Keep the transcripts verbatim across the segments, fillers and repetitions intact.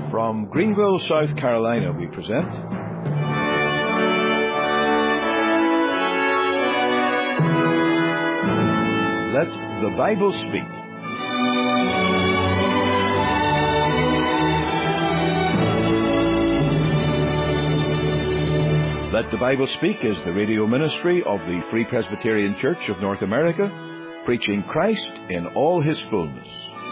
From Greenville, South Carolina, we present Let the Bible Speak. Let the Bible Speak is the radio ministry of the Free Presbyterian Church of North America, preaching Christ in all His fullness.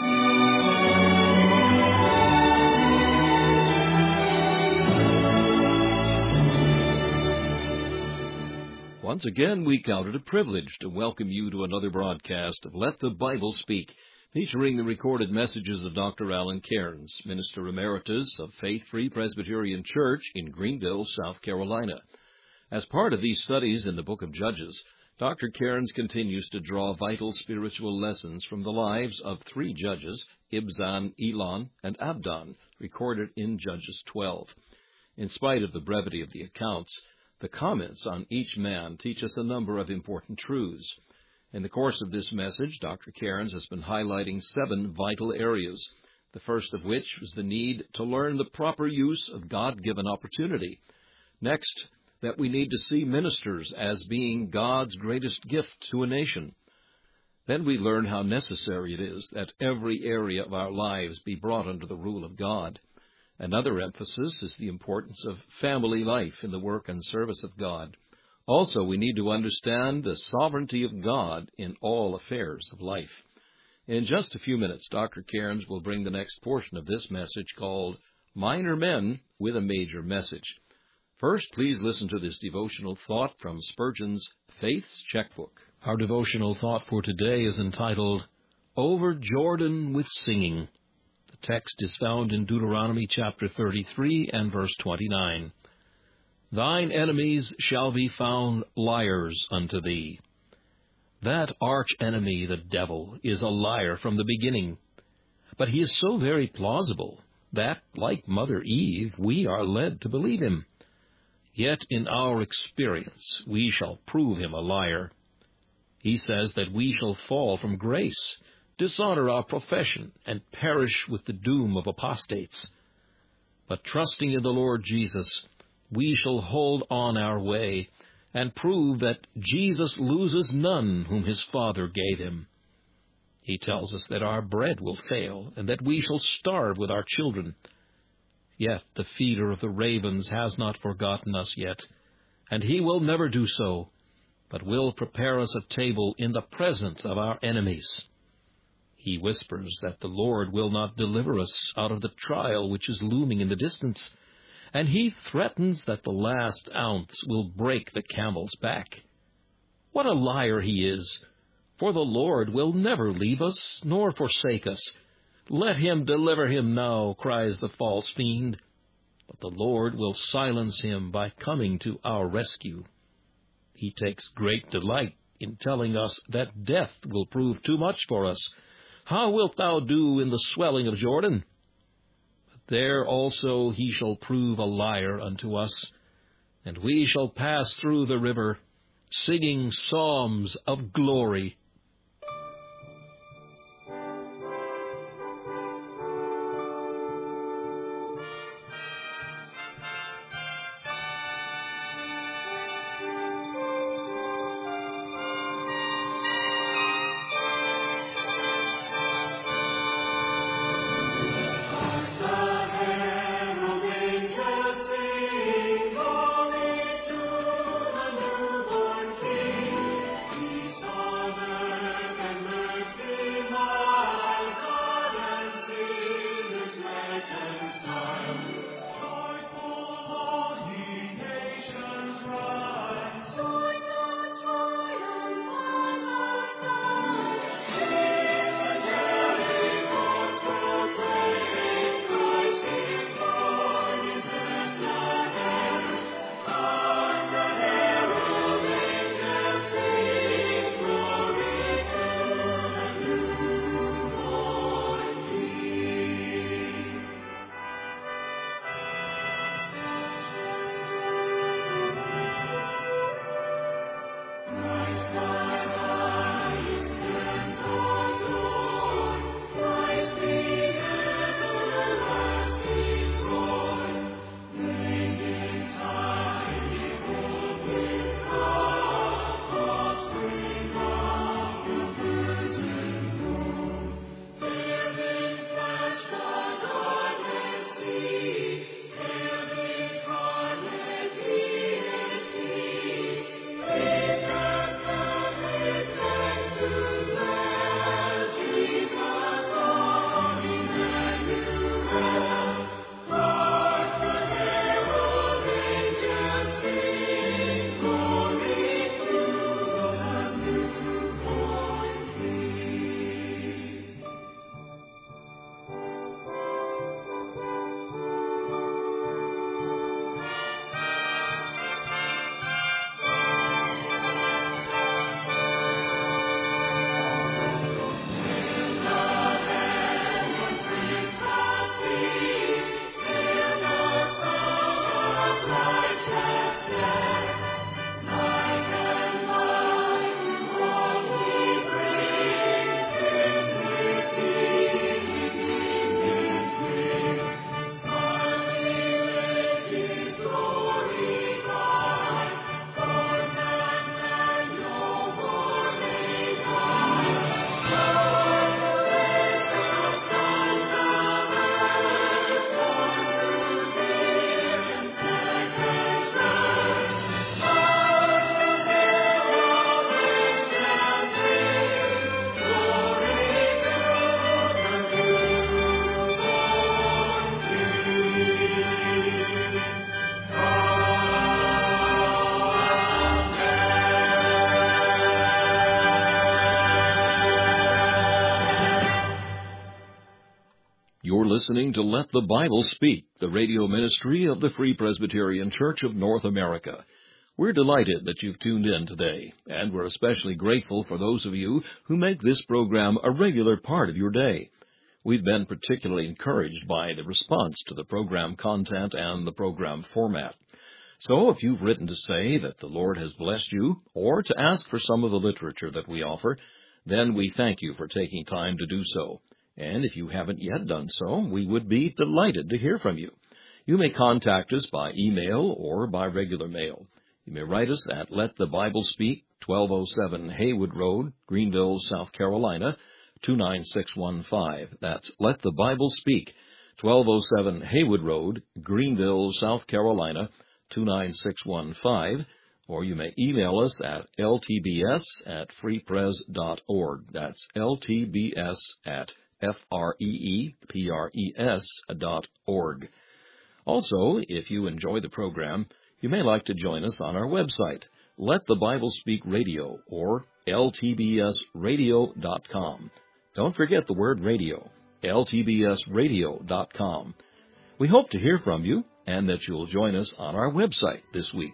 Once again, we count it a privilege to welcome you to another broadcast of Let the Bible Speak, featuring the recorded messages of Doctor Alan Cairns, Minister Emeritus of Faith Free Presbyterian Church in Greenville, South Carolina. As part of these studies in the book of Judges, Doctor Cairns continues to draw vital spiritual lessons from the lives of three judges, Ibzan, Elon, and Abdon, recorded in Judges twelve. In spite of the brevity of the accounts, the comments on each man teach us a number of important truths. In the course of this message, Doctor Cairns has been highlighting seven vital areas, the first of which was the need to learn the proper use of God-given opportunity. Next, that we need to see ministers as being God's greatest gift to a nation. Then we learn how necessary it is that every area of our lives be brought under the rule of God. Another emphasis is the importance of family life in the work and service of God. Also, we need to understand the sovereignty of God in all affairs of life. In just a few minutes, Doctor Cairns will bring the next portion of this message called Minor Men with a Major Message. First, please listen to this devotional thought from Spurgeon's Faith's Checkbook. Our devotional thought for today is entitled, Over Jordan with Singing. The text is found in Deuteronomy chapter thirty-three and verse twenty-nine. Thine enemies shall be found liars unto thee. That arch-enemy, the devil, is a liar from the beginning. But he is so very plausible that, like Mother Eve, we are led to believe him. Yet in our experience we shall prove him a liar. He says that we shall fall from grace, dishonor our profession, and perish with the doom of apostates. But trusting in the Lord Jesus, we shall hold on our way, and prove that Jesus loses none whom his Father gave him. He tells us that our bread will fail, and that we shall starve with our children. Yet the feeder of the ravens has not forgotten us yet, and he will never do so, but will prepare us a table in the presence of our enemies. He whispers that the Lord will not deliver us out of the trial which is looming in the distance, and he threatens that the last ounce will break the camel's back. What a liar he is! For the Lord will never leave us, nor forsake us. Let him deliver him now, cries the false fiend. But the Lord will silence him by coming to our rescue. He takes great delight in telling us that death will prove too much for us. How wilt thou do in the swelling of Jordan? But there also he shall prove a liar unto us, and we shall pass through the river, singing psalms of glory. Father. You're listening to Let the Bible Speak, the radio ministry of the Free Presbyterian Church of North America. We're delighted that you've tuned in today, and we're especially grateful for those of you who make this program a regular part of your day. We've been particularly encouraged by the response to the program content and the program format. So if you've written to say that the Lord has blessed you, or to ask for some of the literature that we offer, then we thank you for taking time to do so. And if you haven't yet done so, we would be delighted to hear from you. You may contact us by email or by regular mail. You may write us at Let the Bible Speak, twelve oh seven Haywood Road, Greenville, South Carolina, two nine six one five. That's Let the Bible Speak, twelve oh seven Haywood Road, Greenville, South Carolina, two nine six one five. Or you may email us at L T B S at free pres dot org. That's L T B S at F R E E P R E S dot org. Also, if you enjoy the program, you may like to join us on our website, Let the Bible Speak Radio, or L T B S radio dot com. Don't forget the word radio, L T B S radio dot com. We hope to hear from you and that you'll join us on our website this week.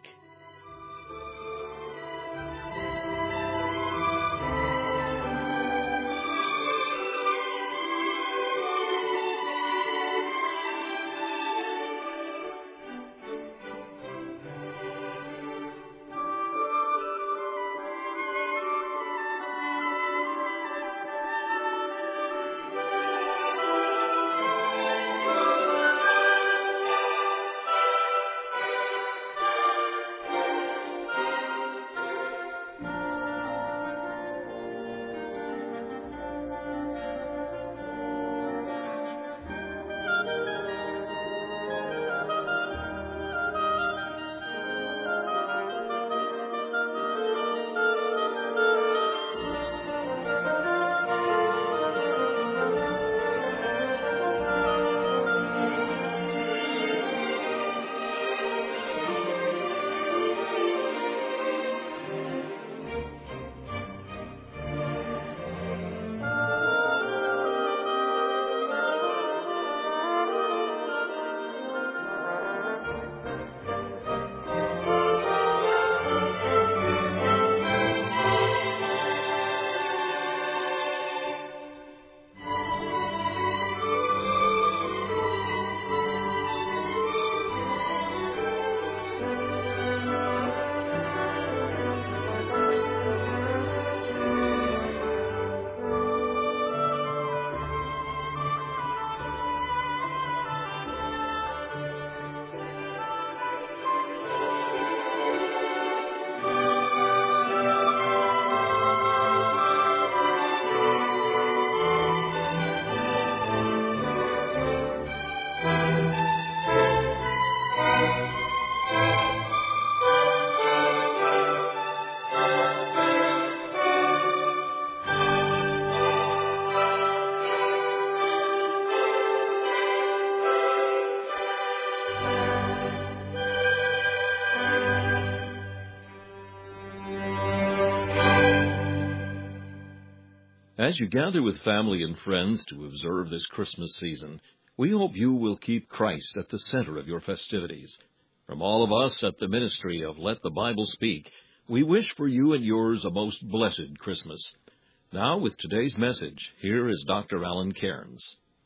As you gather with family and friends to observe this Christmas season, we hope you will keep Christ at the center of your festivities. From all of us at the ministry of Let the Bible Speak, we wish for you and yours a most blessed Christmas. Now, with today's message, here is Doctor Alan Cairns.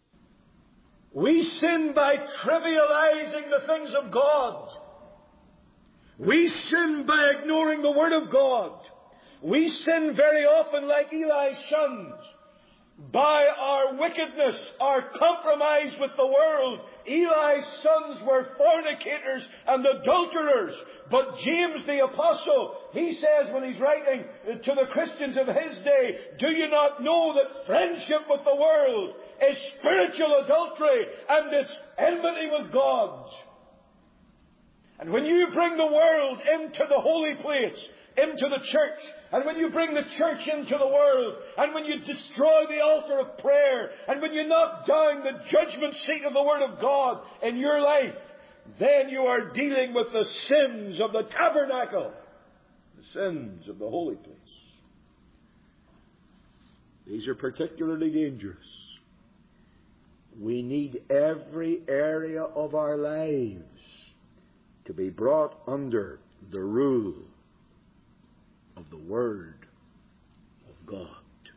We sin by trivializing the things of God. We sin by ignoring the Word of God. We sin very often like Eli's sons, by our wickedness, our compromise with the world. Eli's sons were fornicators and adulterers. But James the Apostle, he says when he's writing to the Christians of his day, do you not know that friendship with the world is spiritual adultery and it's enmity with God? And when you bring the world into the holy place, into the church, and when you bring the church into the world, and when you destroy the altar of prayer, and when you knock down the judgment seat of the Word of God in your life, then you are dealing with the sins of the tabernacle, the sins of the holy place. These are particularly dangerous. We need every area of our lives to be brought under the rule of the Word of God.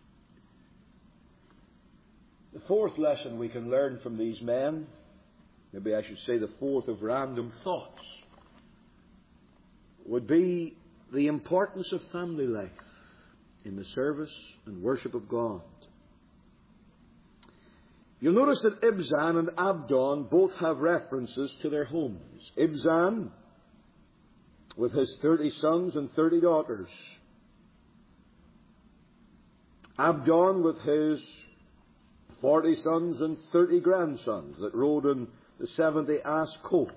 The fourth lesson we can learn from these men, maybe I should say the fourth of random thoughts, would be the importance of family life in the service and worship of God. You'll notice that Ibzan and Abdon both have references to their homes. Ibzan with his thirty sons and thirty daughters. Abdon with his forty sons and thirty grandsons that rode in the seventy ass colts.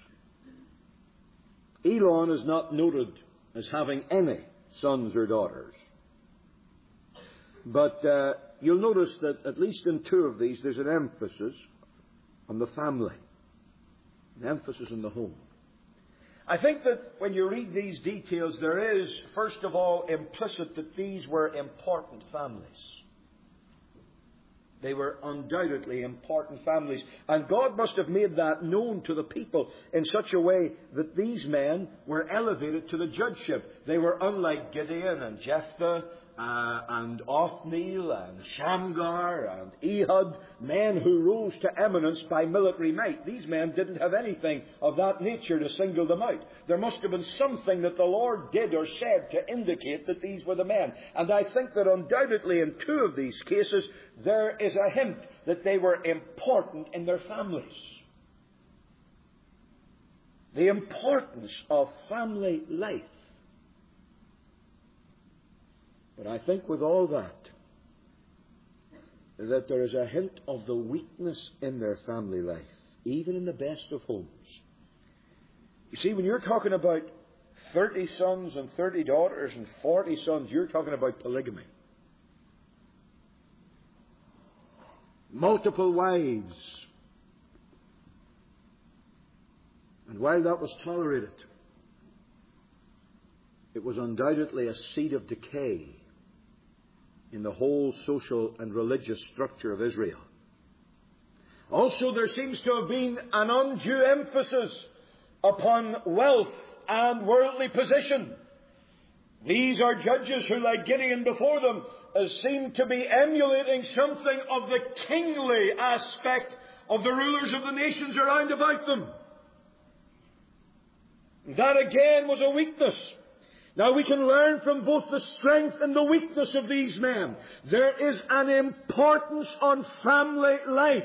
Elon is not noted as having any sons or daughters. But uh, you'll notice that at least in two of these there's an emphasis on the family, an emphasis on the home. I think that when you read these details, there is, first of all, implicit that these were important families. They were undoubtedly important families. And God must have made that known to the people in such a way that these men were elevated to the judgeship. They were unlike Gideon and Jephthah uh, and Othniel and Shamgar and Ehud, men who rose to eminence by military might. These men didn't have anything of that nature to single them out. There must have been something that the Lord did or said to indicate that these were the men. And I think that undoubtedly in two of these cases, there is a hint that they were important in their families. The importance of family life. But I think with all that, that there is a hint of the weakness in their family life, even in the best of homes. You see, when you're talking about thirty sons and thirty daughters and forty sons, you're talking about polygamy. Multiple wives. And while that was tolerated, it was undoubtedly a seed of decay in the whole social and religious structure of Israel. Also, there seems to have been an undue emphasis upon wealth and worldly position. These are judges who, like Gideon before them, seem to be emulating something of the kingly aspect of the rulers of the nations around about them. That again was a weakness. Now we can learn from both the strength and the weakness of these men. There is an importance on family life.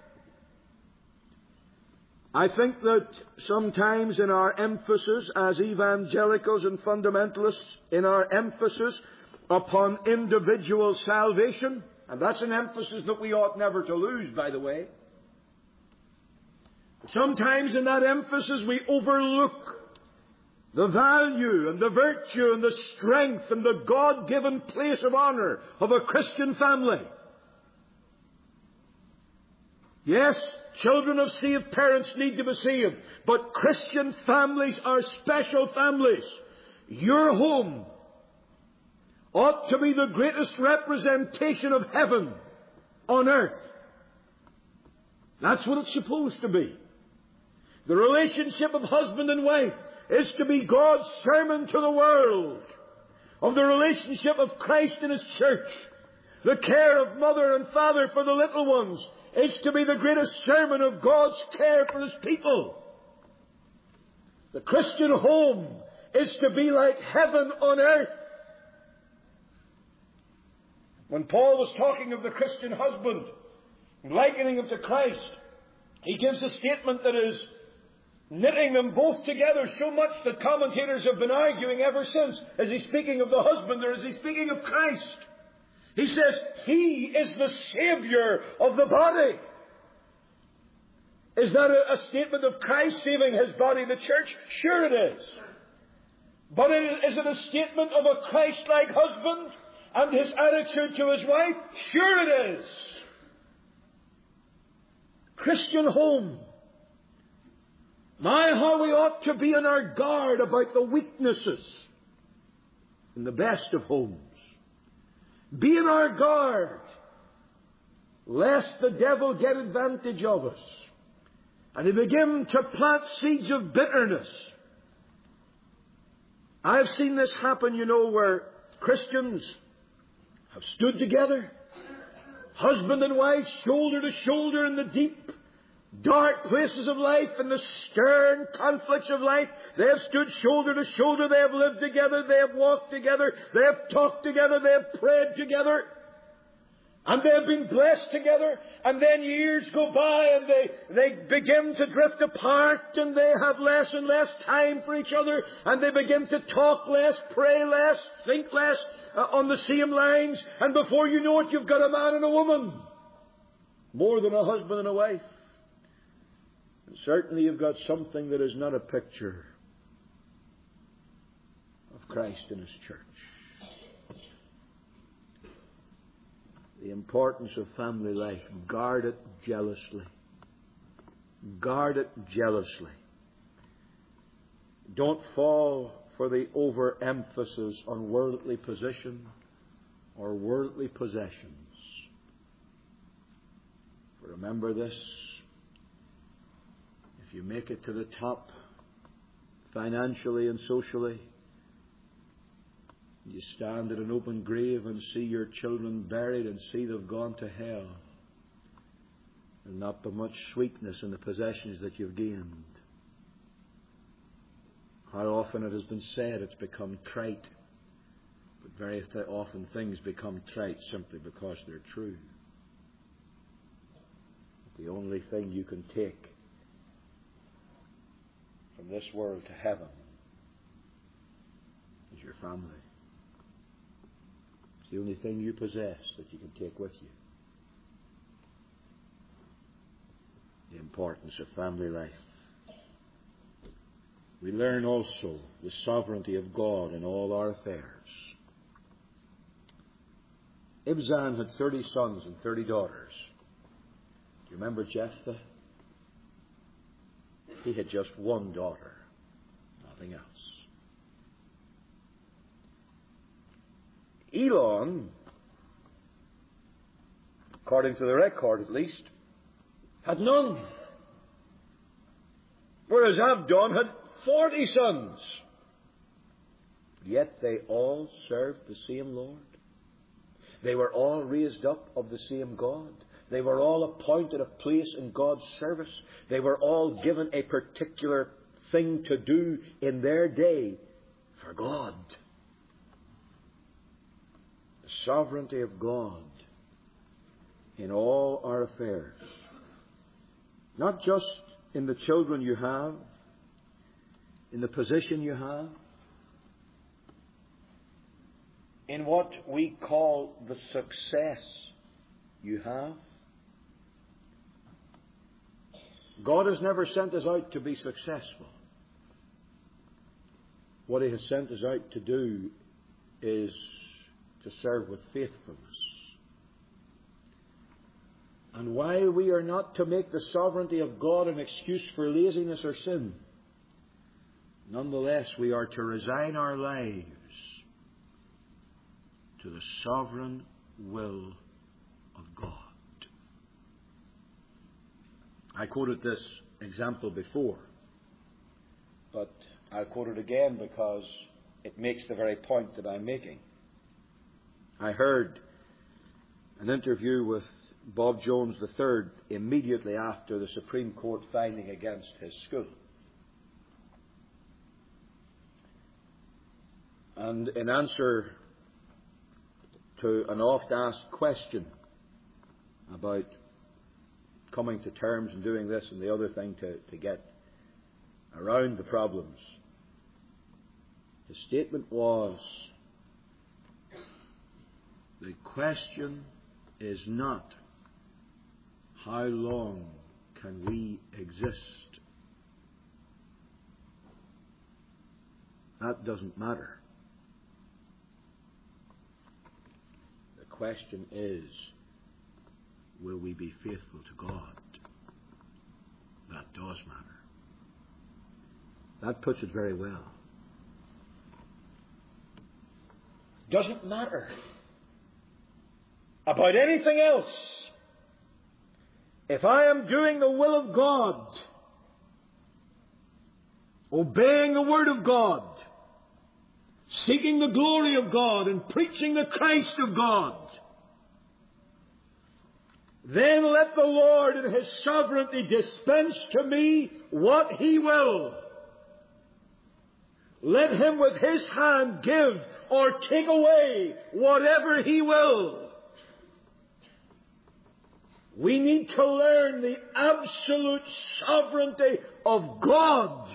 I think that sometimes in our emphasis as evangelicals and fundamentalists, in our emphasis upon individual salvation, and that's an emphasis that we ought never to lose, by the way. Sometimes in that emphasis we overlook the value and the virtue and the strength and the God-given place of honor of a Christian family. Yes, children of saved parents need to be saved, but Christian families are special families. Your home ought to be the greatest representation of heaven on earth. That's what it's supposed to be. The relationship of husband and wife is to be God's sermon to the world of the relationship of Christ and His church. The care of mother and father for the little ones is to be the greatest sermon of God's care for His people. The Christian home is to be like heaven on earth. When Paul was talking of the Christian husband, likening him to Christ, he gives a statement that is knitting them both together so much that commentators have been arguing ever since. Is he speaking of the husband or is he speaking of Christ? He says, He is the Savior of the body. Is that a, a statement of Christ saving His body, the church? Sure it is. But it, is it a statement of a Christ-like husband and his attitude to his wife? Sure it is. Christian home. My, how we ought to be on our guard about the weaknesses in the best of homes. Be on our guard lest the devil get advantage of us. And he begin to plant seeds of bitterness. I've seen this happen, you know, where Christians have stood together, husband and wife, shoulder to shoulder in the deep, dark places of life and the stern conflicts of life. They have stood shoulder to shoulder. They have lived together. They have walked together. They have talked together. They have prayed together. And they have been blessed together. And then years go by and they, they begin to drift apart and they have less and less time for each other. And they begin to talk less, pray less, think less uh, on the same lines. And before you know it, you've got a man and a woman. More than a husband and a wife. And certainly you've got something that is not a picture of Christ and His church. The importance of family life. Guard it jealously. Guard it jealously. Don't fall for the overemphasis on worldly position or worldly possessions. Remember this. If you make it to the top financially and socially, you stand at an open grave and see your children buried and see they've gone to hell. There'll not be much sweetness in the possessions that you've gained. How often it has been said it's become trite. But very th- often things become trite simply because they're true. The only thing you can take from this world to heaven is your family. It's the only thing you possess that you can take with you. The importance of family life. We learn also the sovereignty of God in all our affairs. Ibzan had thirty sons and thirty daughters. Do you remember Jephthah? He had just one daughter, nothing else. Elon, according to the record at least, had none. Whereas Abdon had forty sons. Yet they all served the same Lord. They were all raised up of the same God. They were all appointed a place in God's service. They were all given a particular thing to do in their day for God. The sovereignty of God in all our affairs. Not just in the children you have, in the position you have, in what we call the success you have. God has never sent us out to be successful. What He has sent us out to do is to serve with faithfulness. And while we are not to make the sovereignty of God an excuse for laziness or sin, nonetheless we are to resign our lives to the sovereign will of God. I quoted this example before, but I'll quote it again because it makes the very point that I'm making. I heard an interview with Bob Jones the third immediately after the Supreme Court finding against his school. And in answer to an oft-asked question about coming to terms and doing this and the other thing to, to get around the problems, his statement was, the question is not how long can we exist. That doesn't matter. The question is, will we be faithful to God? That does matter. That puts it very well. Doesn't matter about anything else if I am doing the will of God, obeying the Word of God, seeking the glory of God, and preaching the Christ of God, then let the Lord in His sovereignty dispense to me what He will. Let Him with His hand give or take away whatever He will. We need to learn the absolute sovereignty of God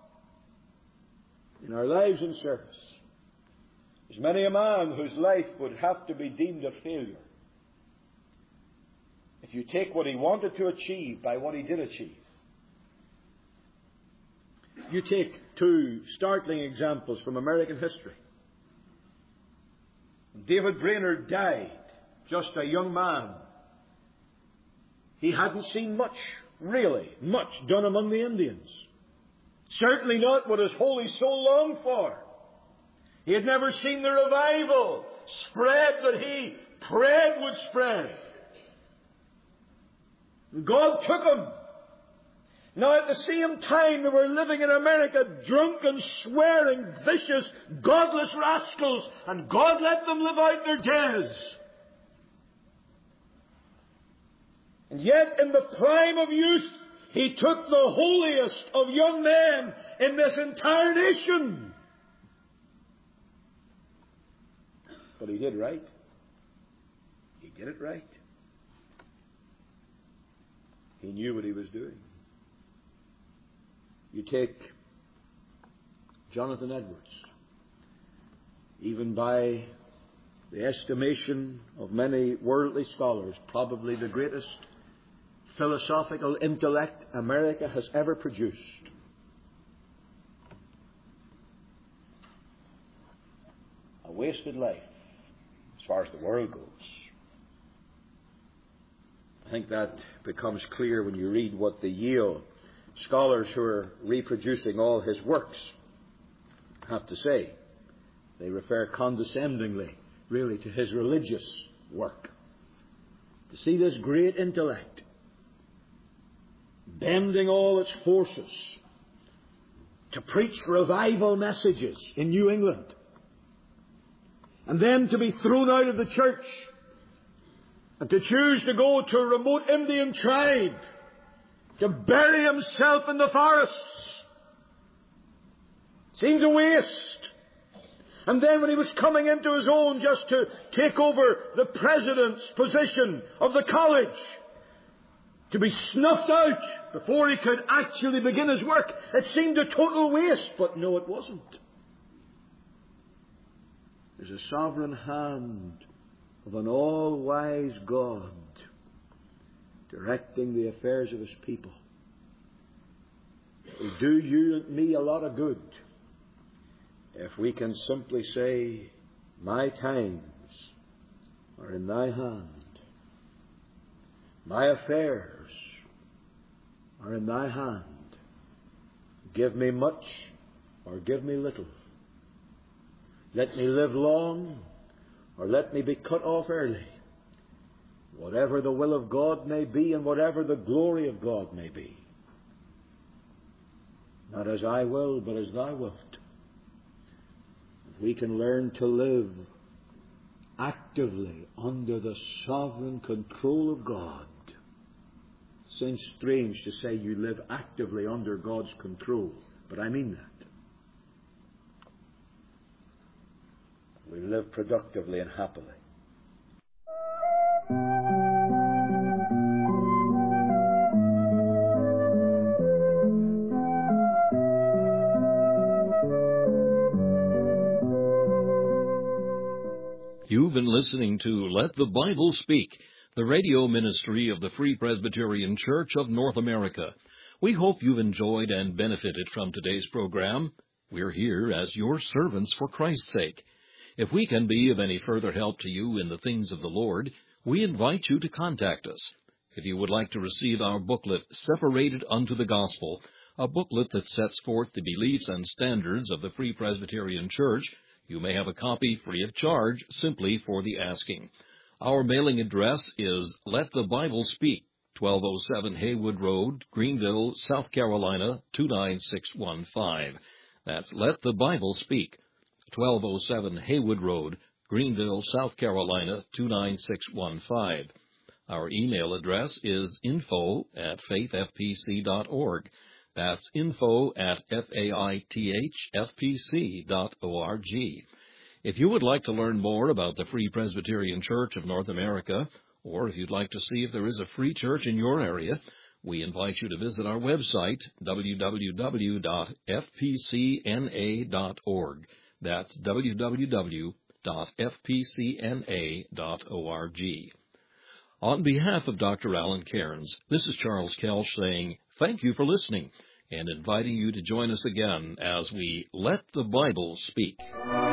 in our lives and service. There's many a man whose life would have to be deemed a failure if you take what he wanted to achieve by what he did achieve. You take two startling examples from American history. David Brainerd died, just a young man. He hadn't seen much, really, much done among the Indians. Certainly not what his holy soul longed for. He had never seen the revival spread that he prayed would spread. God took him. Now at the same time they were living in America drunken, swearing, vicious, godless rascals, and God let them live out their days. And yet in the prime of youth, He took the holiest of young men in this entire nation. But He did right. He did it right. He knew what He was doing. You take Jonathan Edwards. Even by the estimation of many worldly scholars, probably the greatest philosophical intellect America has ever produced. A wasted life, as far as the world goes. I think that becomes clear when you read what the Yale scholars who are reproducing all his works have to say. They refer condescendingly, really, to his religious work. To see this great intellect bending all its forces to preach revival messages in New England, and then to be thrown out of the church and to choose to go to a remote Indian tribe to bury himself in the forests. Seems a waste. And then when he was coming into his own just to take over the president's position of the college, to be snuffed out before he could actually begin his work, it seemed a total waste. But no, it wasn't. There's a sovereign hand of an all-wise God directing the affairs of His people. It will do you and me a lot of good if we can simply say, my times are in Thy hand. My affairs are in Thy hand. Give me much or give me little. Let me live long or let me be cut off early. Whatever the will of God may be and whatever the glory of God may be. Not as I will, but as Thou wilt. We can learn to live actively under the sovereign control of God. It seems strange to say you live actively under God's control, but I mean that. We live productively and happily. You've been listening to Let the Bible Speak, the radio ministry of the Free Presbyterian Church of North America. We hope you've enjoyed and benefited from today's program. We're here as your servants for Christ's sake. If we can be of any further help to you in the things of the Lord, we invite you to contact us. If you would like to receive our booklet, Separated Unto the Gospel, a booklet that sets forth the beliefs and standards of the Free Presbyterian Church, you may have a copy free of charge simply for the asking. Our mailing address is Let the Bible Speak, twelve oh seven Haywood Road, Greenville, South Carolina, two nine six one five. That's Let the Bible Speak, twelve oh seven Haywood Road, Greenville, South Carolina, two nine six one five. Our email address is info at faith f p c dot org. That's info at faithfpc dot org. If you would like to learn more about the Free Presbyterian Church of North America, or if you'd like to see if there is a free church in your area, we invite you to visit our website, w w w dot f p c n a dot org. That's w w w dot f p c n a dot org. On behalf of Doctor Alan Cairns, this is Charles Kelch saying thank you for listening and inviting you to join us again as we Let the Bible Speak.